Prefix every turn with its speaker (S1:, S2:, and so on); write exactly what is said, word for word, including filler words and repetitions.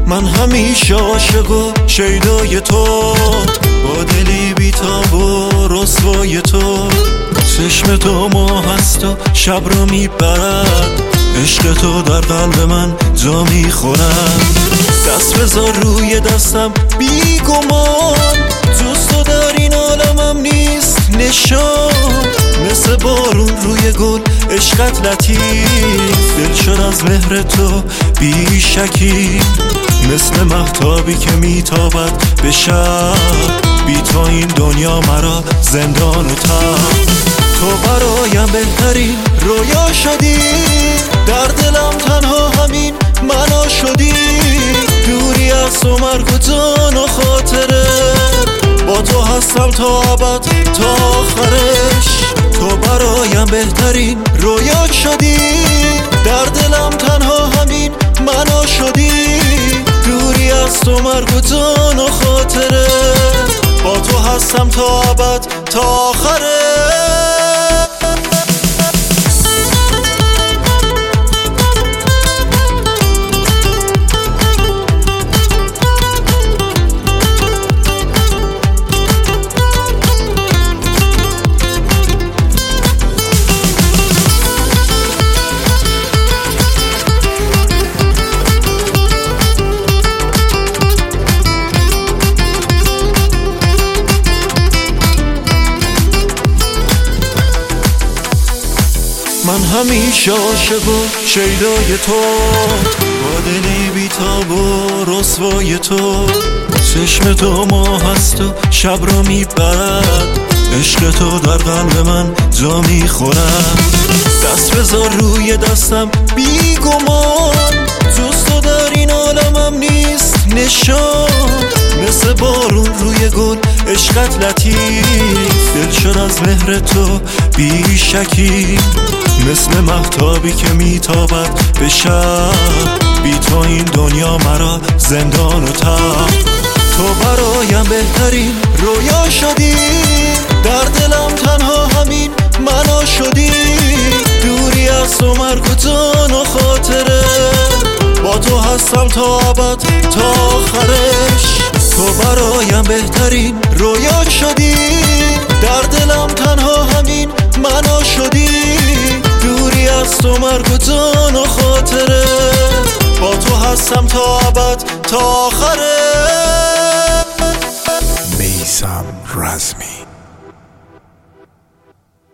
S1: من همیشه عاشق و شیدای تو، با دلی بی‌تاب و رسوای تو. چشم تو ماه هست و شب رو میبرد، عشق تو در قلب من جا میخورد. دست بذار روی دستم بی گمان، جز تو در این عالمم نیست نشان. مثل بارون روی گل عشقت لطیف، دل شد از مهر تو بی شکی. مثل مهتابی که میتابد به شب، بی تو این دنیا مرا زندان و تب. تو برایم بهترین رویا شدی، در دلم تنها همین معنا شدی. دوری از تو مرگ و جان و خاطره، با تو هستم تا ابد تا آخرش. تو برایم بهترین رویا شدی، در دلم تنها همین معنا شدی. دوری از تو مرگ و جان و خاطره، با تو هستم تا ابد تا آخرش. من همیشه عاشق و شیدای تو، با دلی بی‌تاب و رسوای تو. چشم تو ماه هست و شب رو میبرد، عشق تو در قلب من جا میخورد. دست بذار روی دستم بی گمان، جز تو در این عالمم نیست نشان. مثل بارون روی گل عشقت لطیف، دل شد از مهر تو بی شکی. مثل مهتابی که میتابد به شب، بی تو این دنیا مرا زندان و تب. تو برایم بهترین رویا شدی، در دلم تنها همین معنا شدی. دوری از تو مرگ و جان و خاطره، با تو هستم تا ابد تا آخرش. تو برایم بهترین رویا شدی، در دلم تنها همین معنا شدی. دوری از تو مرگ و جان و خاطره، با تو هستم تا ابد تا آخرش.
S2: میثم رزمی.